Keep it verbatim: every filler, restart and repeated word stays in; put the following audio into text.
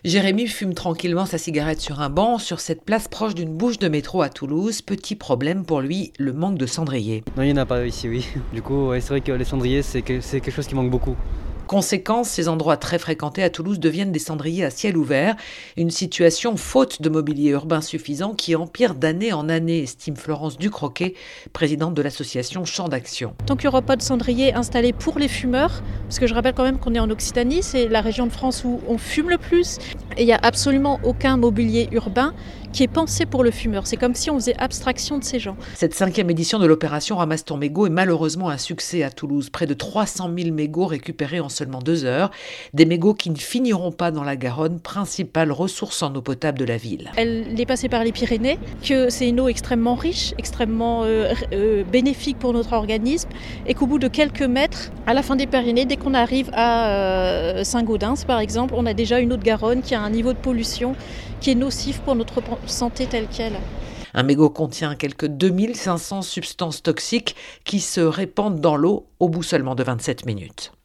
Jérémy fume tranquillement sa cigarette sur un banc, sur cette place proche d'une bouche de métro à Toulouse. Petit problème pour lui, le manque de cendriers. Non, il n'y en a pas ici, oui. Du coup, ouais, c'est vrai que les cendriers, c'est, que, c'est quelque chose qui manque beaucoup. Conséquence, ces endroits très fréquentés à Toulouse deviennent des cendriers à ciel ouvert. Une situation faute de mobilier urbain suffisant qui empire d'année en année, estime Florence Ducroquet, présidente de l'association Champ d'Action. Tant qu'il n'y aura pas de cendrier installé pour les fumeurs, parce que je rappelle quand même qu'on est en Occitanie, c'est la région de France où on fume le plus, et il n'y a absolument aucun mobilier urbain qui est pensé pour le fumeur. C'est comme si on faisait abstraction de ces gens. Cette cinquième édition de l'opération Ramasse ton mégot est malheureusement un succès à Toulouse. Près de trois cent mille mégots récupérés en seulement deux heures. Des mégots qui ne finiront pas dans la Garonne, principale ressource en eau potable de la ville. Elle est passée par les Pyrénées, que c'est une eau extrêmement riche, extrêmement euh, euh, bénéfique pour notre organisme, et qu'au bout de quelques mètres, à la fin des Pyrénées, dès qu'on arrive à euh, Saint-Gaudens par exemple, on a déjà une eau de Garonne qui a un niveau de pollution qui est nocif pour notre santé telle qu'elle. Un mégot contient quelques deux mille cinq cents substances toxiques qui se répandent dans l'eau au bout seulement de vingt-sept minutes.